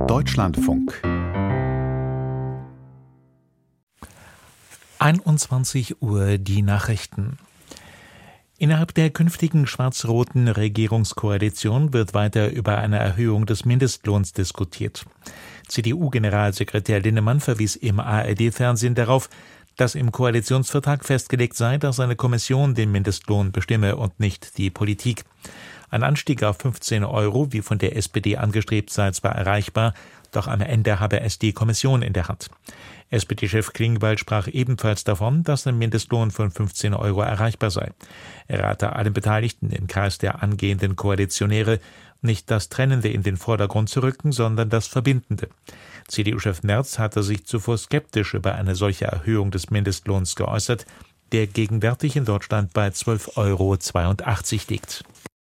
Deutschlandfunk 21 Uhr die Nachrichten. Innerhalb der künftigen schwarz-roten Regierungskoalition wird weiter über eine Erhöhung des Mindestlohns diskutiert. CDU-Generalsekretär Linnemann verwies im ARD-Fernsehen darauf, dass im Koalitionsvertrag festgelegt sei, dass eine Kommission den Mindestlohn bestimme und nicht die Politik. Ein Anstieg auf 15 Euro, wie von der SPD angestrebt, sei zwar erreichbar, doch am Ende habe es die Kommission in der Hand. SPD-Chef Klingbeil sprach ebenfalls davon, dass ein Mindestlohn von 15 Euro erreichbar sei. Er rate allen Beteiligten im Kreis der angehenden Koalitionäre, nicht das Trennende in den Vordergrund zu rücken, sondern das Verbindende. CDU-Chef Merz hatte sich zuvor skeptisch über eine solche Erhöhung des Mindestlohns geäußert, der gegenwärtig in Deutschland bei 12,82 Euro liegt.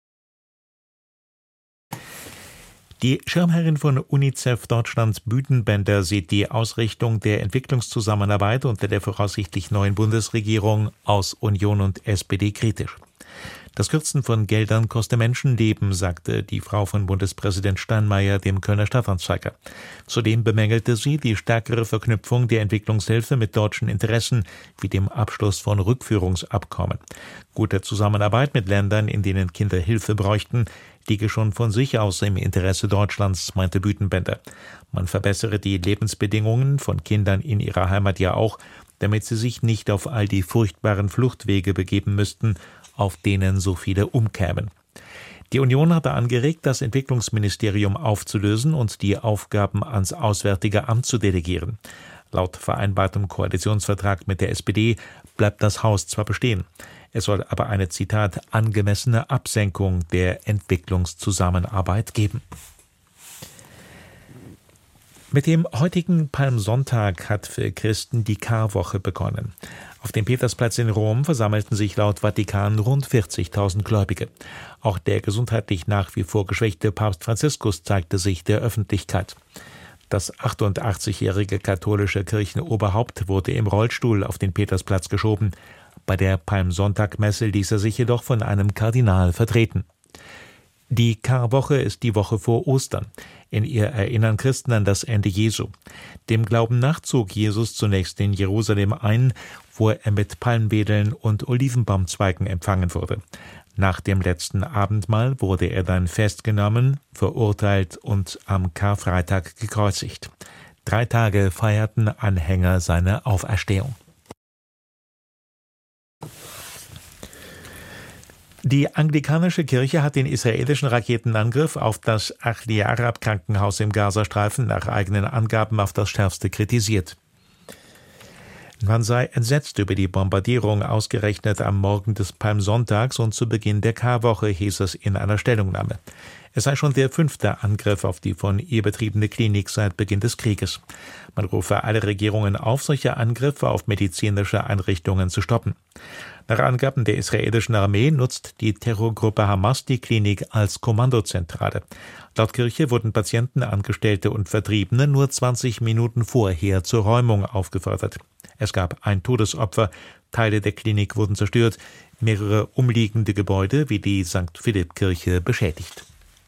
Die Schirmherrin von UNICEF Deutschland, Büdenbender, sieht die Ausrichtung der Entwicklungszusammenarbeit unter der voraussichtlich neuen Bundesregierung aus Union und SPD kritisch. Das Kürzen von Geldern koste Menschenleben, sagte die Frau von Bundespräsident Steinmeier dem Kölner Stadtanzeiger. Zudem bemängelte sie die stärkere Verknüpfung der Entwicklungshilfe mit deutschen Interessen, wie dem Abschluss von Rückführungsabkommen. Gute Zusammenarbeit mit Ländern, in denen Kinder Hilfe bräuchten, liege schon von sich aus im Interesse Deutschlands, meinte Büdenbender. Man verbessere die Lebensbedingungen von Kindern in ihrer Heimat ja auch, damit sie sich nicht auf all die furchtbaren Fluchtwege begeben müssten, auf denen so viele umkämen. Die Union hatte angeregt, das Entwicklungsministerium aufzulösen und die Aufgaben ans Auswärtige Amt zu delegieren. Laut vereinbartem Koalitionsvertrag mit der SPD bleibt das Haus zwar bestehen. Es soll aber eine, Zitat, angemessene Absenkung der Entwicklungszusammenarbeit geben. Mit dem heutigen Palmsonntag hat für Christen die Karwoche begonnen. Auf dem Petersplatz in Rom versammelten sich laut Vatikan rund 40.000 Gläubige. Auch der gesundheitlich nach wie vor geschwächte Papst Franziskus zeigte sich der Öffentlichkeit. Das 88-jährige katholische Kirchenoberhaupt wurde im Rollstuhl auf den Petersplatz geschoben. Bei der Palmsonntagmesse ließ er sich jedoch von einem Kardinal vertreten. Die Karwoche ist die Woche vor Ostern. In ihr erinnern Christen an das Ende Jesu. Dem Glauben nach zog Jesus zunächst in Jerusalem ein, wo er mit Palmwedeln und Olivenbaumzweigen empfangen wurde. Nach dem letzten Abendmahl wurde er dann festgenommen, verurteilt und am Karfreitag gekreuzigt. 3 Tage feierten Anhänger seine Auferstehung. Die anglikanische Kirche hat den israelischen Raketenangriff auf das Ahli-Arab-Krankenhaus im Gazastreifen nach eigenen Angaben auf das Schärfste kritisiert. Man sei entsetzt über die Bombardierung ausgerechnet am Morgen des Palmsonntags und zu Beginn der Karwoche, hieß es in einer Stellungnahme. Es sei schon der 5. Angriff auf die von ihr betriebene Klinik seit Beginn des Krieges. Man rufe alle Regierungen auf, solche Angriffe auf medizinische Einrichtungen zu stoppen. Nach Angaben der israelischen Armee nutzt die Terrorgruppe Hamas die Klinik als Kommandozentrale. Laut Kirche wurden Patienten, Angestellte und Vertriebene nur 20 Minuten vorher zur Räumung aufgefordert. Es gab ein Todesopfer, Teile der Klinik wurden zerstört, mehrere umliegende Gebäude wie die St. Philipp-Kirche beschädigt.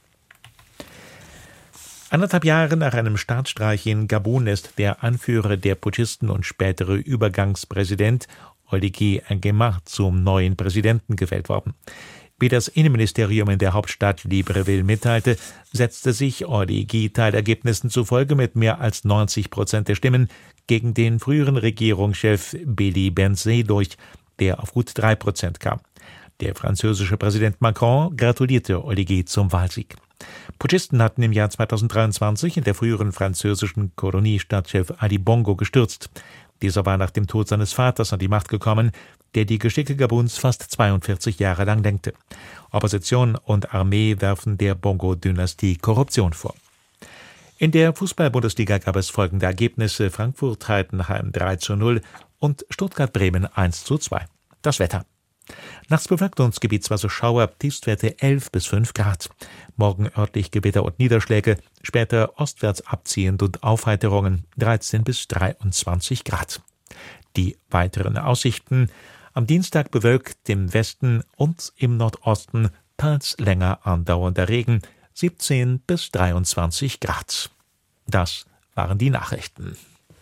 1,5 Jahre nach einem Staatsstreich in Gabun ist der Anführer der Putschisten und spätere Übergangspräsident Oligui Nguema zum neuen Präsidenten gewählt worden. Wie das Innenministerium in der Hauptstadt Libreville mitteilte, setzte sich Oligui Teilergebnissen zufolge mit mehr als 90% der Stimmen gegen den früheren Regierungschef Beli Benzé durch, der auf gut 3% kam. Der französische Präsident Macron gratulierte Oligui zum Wahlsieg. Putschisten hatten im Jahr 2023 in der früheren französischen Kolonie Stadtchef Ali Bongo gestürzt. Dieser war nach dem Tod seines Vaters an die Macht gekommen, der die Geschicke Gabuns fast 42 Jahre lang lenkte. Opposition und Armee werfen der Bongo-Dynastie Korruption vor. In der Fußball-Bundesliga gab es folgende Ergebnisse: Frankfurt-Heidenheim 3:0 und Stuttgart-Bremen 1:2. Das Wetter. Nachts bewölkt und gebietsweise Schauer, Tiefstwerte 11 bis 5 Grad. Morgen örtlich Gewitter und Niederschläge, später ostwärts abziehend und Aufheiterungen 13 bis 23 Grad. Die weiteren Aussichten: am Dienstag bewölkt im Westen und im Nordosten, teils länger andauernder Regen, 17 bis 23 Grad. Das waren die Nachrichten.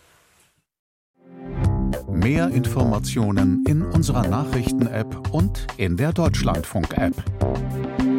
Mehr Informationen in unserer Nachrichten-App und in der Deutschlandfunk-App.